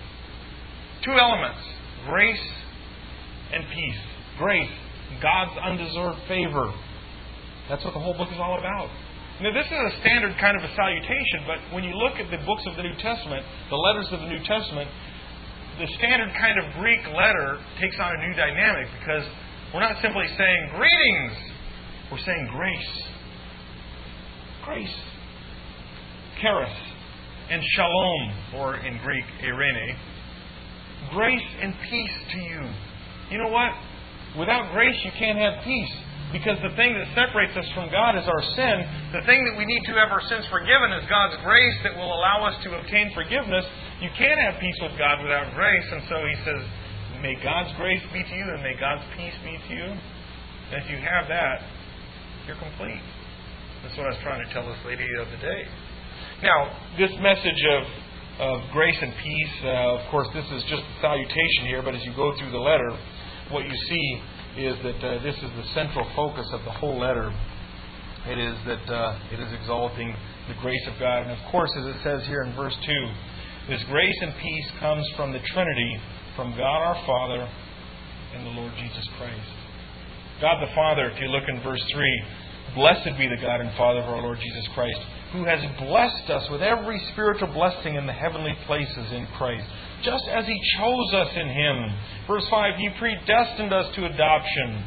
2 elements. Grace and peace. Grace, God's undeserved favor. That's what the whole book is all about. Now, this is a standard kind of a salutation, but when you look at the books of the New Testament, the letters of the New Testament, the standard kind of Greek letter takes on a new dynamic, because we're not simply saying, greetings, We're saying grace. Grace. Charis and shalom, or in Greek, eirene. Grace and peace to you. You know what? Without grace, you can't have peace. Because the thing that separates us from God is our sin. The thing that we need to have our sins forgiven is God's grace that will allow us to obtain forgiveness. You can't have peace with God without grace. And so He says, may God's grace be to you and may God's peace be to you. And if you have that, you're complete. That's what I was trying to tell this lady the other day. Now, this message of grace and peace, of course, this is just a salutation here, but as you go through the letter, what you see is that this is the central focus of the whole letter. It is that it is exalting the grace of God. And of course, as it says here in verse 2, this grace and peace comes from the Trinity, from God our Father and the Lord Jesus Christ. God the Father, if you look in verse 3, blessed be the God and Father of our Lord Jesus Christ, who has blessed us with every spiritual blessing in the heavenly places in Christ, just as He chose us in Him. Verse 5, He predestined us to adoption.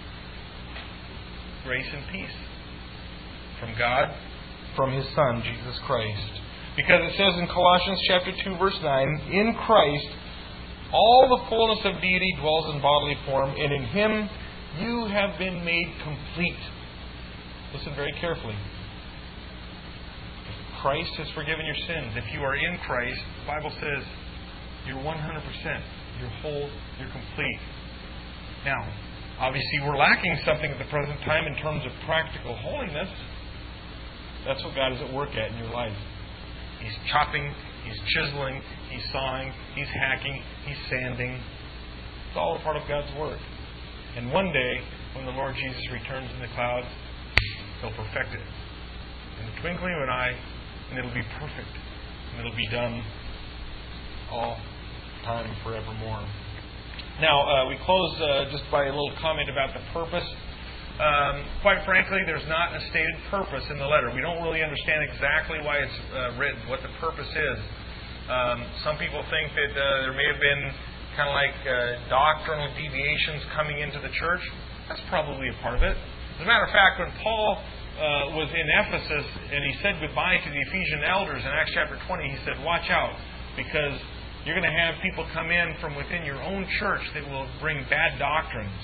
Grace and peace from God, from His Son, Jesus Christ. Because it says in Colossians chapter 2, verse 9, in Christ all the fullness of deity dwells in bodily form, and in Him you have been made complete. Listen very carefully. Christ has forgiven your sins. If you are in Christ, the Bible says you're 100%. You're whole. You're complete. Now, obviously we're lacking something at the present time in terms of practical holiness. That's what God is at work at in your life. He's chopping. He's chiseling. He's sawing. He's hacking. He's sanding. It's all a part of God's work. And one day, when the Lord Jesus returns in the clouds, He'll perfect it. In the twinkling of an eye, and it'll be perfect. And it'll be done all time forevermore. Now, we close just by a little comment about the purpose. Quite frankly, there's not a stated purpose in the letter. We don't really understand exactly why it's written, what the purpose is. Some people think that there may have been kind of like doctrinal deviations coming into the church. That's probably a part of it. As a matter of fact, when Paul was in Ephesus and he said goodbye to the Ephesian elders in Acts chapter 20, he said, watch out, because you're going to have people come in from within your own church that will bring bad doctrines.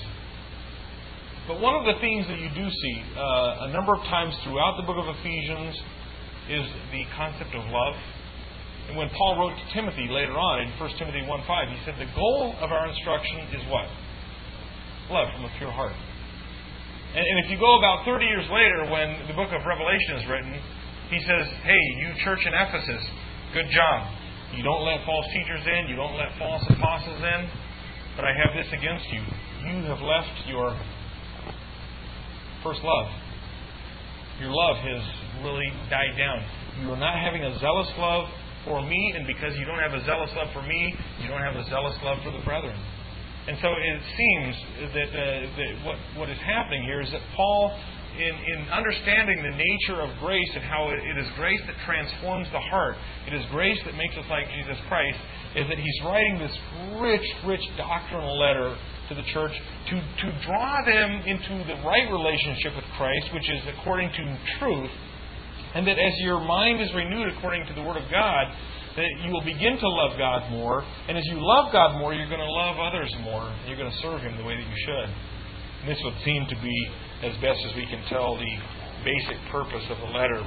But one of the themes that you do see a number of times throughout the book of Ephesians is the concept of love. And when Paul wrote to Timothy later on in 1 Timothy 1:5, he said the goal of our instruction is what? Love from a pure heart. And if you go about 30 years later, when the book of Revelation is written, he says, hey, you church in Ephesus, good job. You don't let false teachers in. You don't let false apostles in. But I have this against you. You have left your first love. Your love has really died down. You are not having a zealous love for me, and because you don't have a zealous love for me, you don't have a zealous love for the brethren. And so it seems that what is happening here is that Paul, in understanding the nature of grace and how it is grace that transforms the heart, it is grace that makes us like Jesus Christ, is that he's writing this rich doctrinal letter to the church to draw them into the right relationship with Christ, which is according to truth, and that as your mind is renewed according to the Word of God, that you will begin to love God more. And as you love God more, you're going to love others more. And you're going to serve Him the way that you should. And this would seem to be, as best as we can tell, the basic purpose of the letter.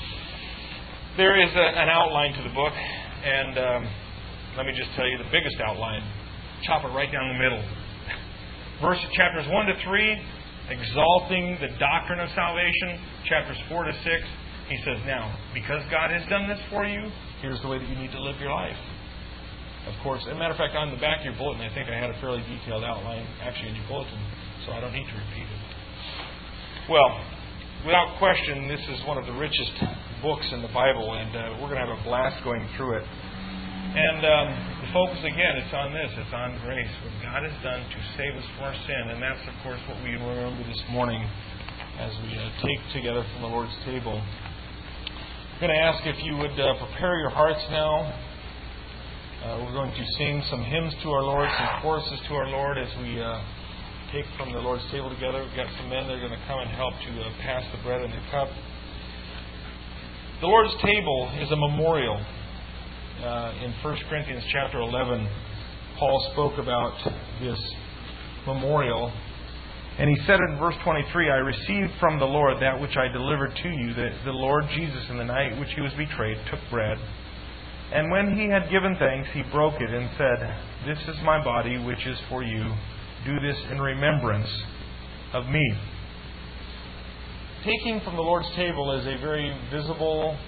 There is an outline to the book. And let me just tell you the biggest outline. Chop it right down the middle. Chapters 1 to 3, exalting the doctrine of salvation. Chapters 4 to 6, he says, now, because God has done this for you, here's the way that you need to live your life. Of course, as a matter of fact, on the back of your bulletin, I think I had a fairly detailed outline actually in your bulletin, so I don't need to repeat it. Well, without question, this is one of the richest books in the Bible, and we're going to have a blast going through it. And the focus, again, it's on this. It's on grace, what God has done to save us from our sin. And that's, of course, what we remember this morning as we take together from the Lord's table. I'm going to ask if you would prepare your hearts now. We're going to sing some hymns to our Lord, some choruses to our Lord as we take from the Lord's table together. We've got some men that are going to come and help to pass the bread and the cup. The Lord's table is a memorial. In 1 Corinthians chapter 11, Paul spoke about this memorial. And he said in verse 23, I received from the Lord that which I delivered to you, that the Lord Jesus in the night which He was betrayed took bread. And when He had given thanks, He broke it and said, This is my body which is for you. Do this in remembrance of me. Taking from the Lord's table is a very visible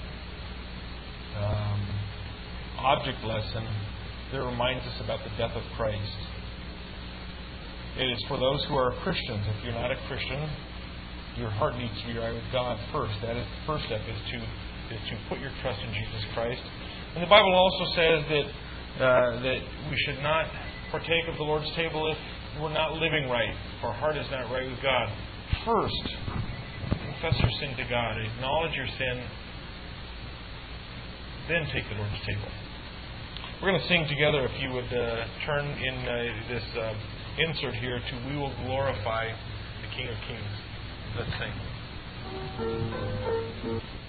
object lesson that reminds us about the death of Christ. It is for those who are Christians. If you're not a Christian, your heart needs to be right with God first. That is the first step, is to put your trust in Jesus Christ. And the Bible also says that we should not partake of the Lord's table if we're not living right, if our heart is not right with God. First, confess your sin to God. Acknowledge your sin. Then take the Lord's table. We're going to sing together. If you would turn in this insert here to We Will Glorify the King of Kings. Let's sing.